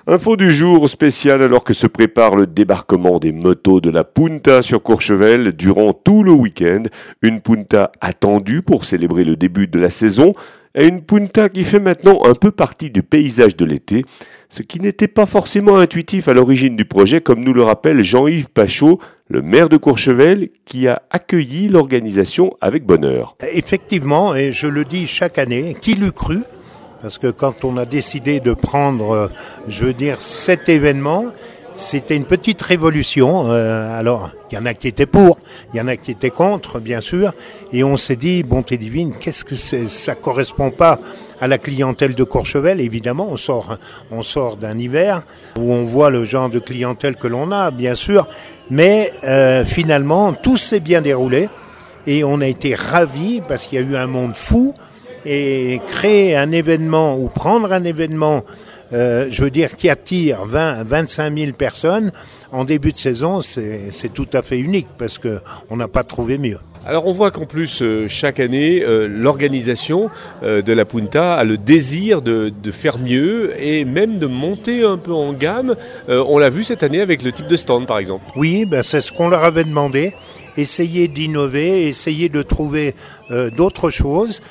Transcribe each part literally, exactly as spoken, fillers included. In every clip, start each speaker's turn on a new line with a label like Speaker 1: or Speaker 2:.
Speaker 1: Info du jour spécial alors que se prépare le débarquement des motos de la Punta sur Courchevel durant tout le week-end. Une Punta attendue pour célébrer le début de la saison et une Punta qui fait maintenant un peu partie du paysage de l'été, ce qui n'était pas forcément intuitif à l'origine du projet, comme nous le rappelle Jean-Yves Pachot, le maire de Courchevel, qui a accueilli l'organisation avec bonheur.
Speaker 2: Effectivement, et je le dis chaque année, qui l'eût cru ? Parce que quand on a décidé de prendre, je veux dire, cet événement, c'était une petite révolution. Euh, alors, il y en a qui étaient pour, il y en a qui étaient contre, bien sûr. Et on s'est dit, bonté divine, qu'est-ce que c'est ? Ça correspond pas à la clientèle de Courchevel. Évidemment, on sort, on sort d'un hiver où on voit le genre de clientèle que l'on a, bien sûr. Mais euh, finalement, tout s'est bien déroulé. Et on a été ravis parce qu'il y a eu un monde fou. Et créer un événement ou prendre un événement, euh, je veux dire, qui attire vingt à vingt-cinq mille personnes en début de saison, c'est, c'est tout à fait unique parce que on n'a pas trouvé mieux.
Speaker 3: Alors on voit qu'en plus, euh, chaque année, euh, l'organisation euh, de la Punta a le désir de, de faire mieux et même de monter un peu en gamme. Euh, on l'a vu cette année avec le type de stand, par exemple.
Speaker 2: Oui, ben c'est ce qu'on leur avait demandé. Essayer d'innover, essayer de trouver euh, d'autres choses.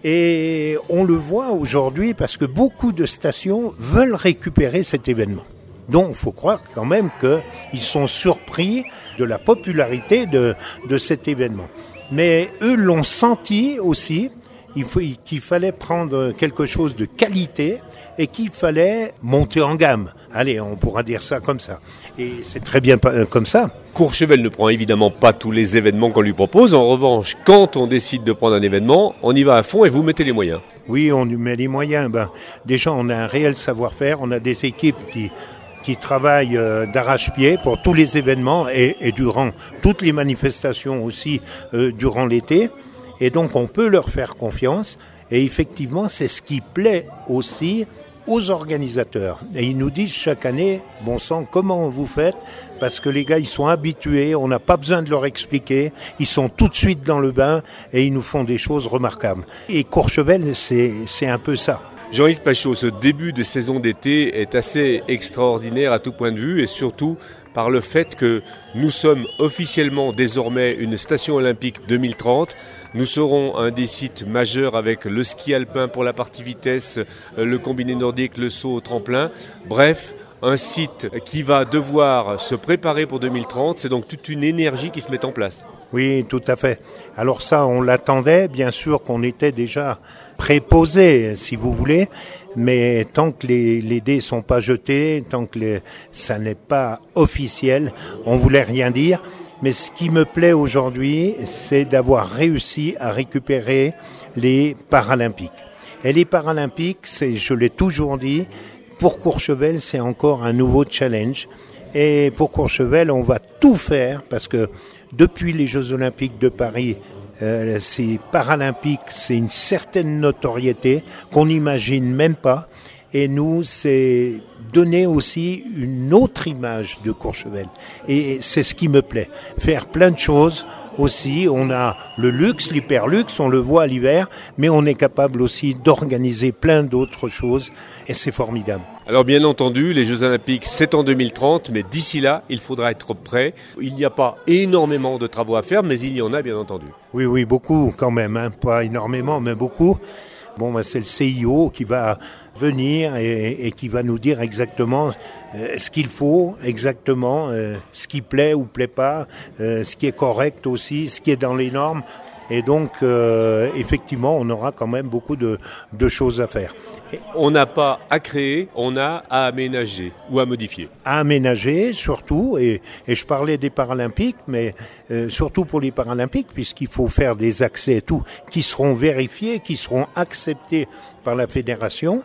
Speaker 2: Et on le voit aujourd'hui parce que beaucoup de stations veulent récupérer cet événement. Donc il faut croire quand même qu'ils sont surpris de la popularité de, de cet événement. Mais eux l'ont senti aussi, il faut, qu'il fallait prendre quelque chose de qualité et qu'il fallait monter en gamme. Allez, on pourra dire ça comme ça. Et c'est très bien comme ça.
Speaker 3: Courchevel ne prend évidemment pas tous les événements qu'on lui propose. En revanche, quand on décide de prendre un événement, on y va à fond et vous mettez les moyens.
Speaker 2: Oui, on y met les moyens. Ben, déjà, on a un réel savoir-faire. On a des équipes qui, qui travaillent euh, d'arrache-pied pour tous les événements et, et durant toutes les manifestations aussi euh, durant l'été. Et donc, on peut leur faire confiance. Et effectivement, c'est ce qui plaît aussi aux organisateurs. Et ils nous disent chaque année, bon sang, comment vous faites ? Parce que les gars, ils sont habitués, on n'a pas besoin de leur expliquer, ils sont tout de suite dans le bain et ils nous font des choses remarquables. Et Courchevel, c'est, c'est un peu ça.
Speaker 3: Jean-Yves Pachot, ce début de saison d'été est assez extraordinaire à tout point de vue et surtout par le fait que nous sommes officiellement désormais une station olympique deux mille trente. Nous serons un des sites majeurs avec le ski alpin pour la partie vitesse, le combiné nordique, le saut au tremplin. Bref, un site qui va devoir se préparer pour deux mille trente. C'est donc toute une énergie qui se met en place.
Speaker 2: Oui, tout à fait. Alors ça, on l'attendait. Bien sûr qu'on était déjà préposé, si vous voulez. Mais tant que les, les dés sont pas jetés, tant que les, ça n'est pas officiel, on voulait rien dire. Mais ce qui me plaît aujourd'hui, c'est d'avoir réussi à récupérer les Paralympiques. Et les Paralympiques, c'est, je l'ai toujours dit, pour Courchevel, c'est encore un nouveau challenge. Et pour Courchevel, on va tout faire parce que depuis les Jeux Olympiques de Paris, Euh, ces Paralympiques, c'est une certaine notoriété qu'on n'imagine même pas. Et nous, c'est donner aussi une autre image de Courchevel. Et c'est ce qui me plaît. Faire plein de choses aussi. On a le luxe, l'hyperluxe, on le voit à l'hiver, mais on est capable aussi d'organiser plein d'autres choses. Et c'est formidable.
Speaker 3: Alors bien entendu, les Jeux Olympiques, c'est en deux mille trente, mais d'ici là, il faudra être prêt. Il n'y a pas énormément de travaux à faire, mais il y en a bien entendu.
Speaker 2: Oui, oui, beaucoup quand même, hein. Pas énormément, mais beaucoup. Bon, ben, c'est le C I O qui va venir et, et qui va nous dire exactement euh, ce qu'il faut, exactement euh, ce qui plaît ou plaît pas, euh, ce qui est correct aussi, ce qui est dans les normes. Et donc, euh, effectivement, on aura quand même beaucoup de, de choses à faire.
Speaker 3: On n'a pas à créer, on a à aménager ou à modifier.
Speaker 2: À aménager, surtout, et, et je parlais des Paralympiques, mais euh, surtout pour les Paralympiques, puisqu'il faut faire des accès et tout, qui seront vérifiés, qui seront acceptés par la fédération.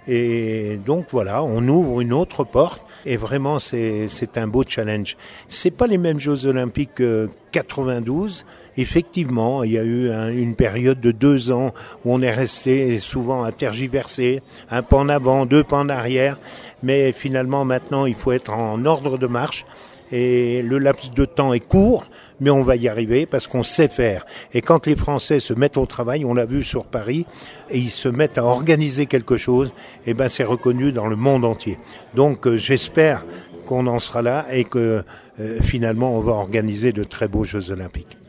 Speaker 2: Et donc voilà, on ouvre une autre porte et vraiment c'est, c'est un beau challenge. C'est pas les mêmes Jeux Olympiques que quatre-vingt-douze. Effectivement, il y a eu un, une période de deux ans où on est resté souvent à tergiverser, un pas en avant, deux pas en arrière. Mais finalement maintenant il faut être en ordre de marche et le laps de temps est court, mais on va y arriver parce qu'on sait faire. Et quand les Français se mettent au travail, on l'a vu sur Paris, et ils se mettent à organiser quelque chose, et ben c'est reconnu dans le monde entier. Donc euh, j'espère qu'on en sera là et que euh, finalement on va organiser de très beaux Jeux Olympiques.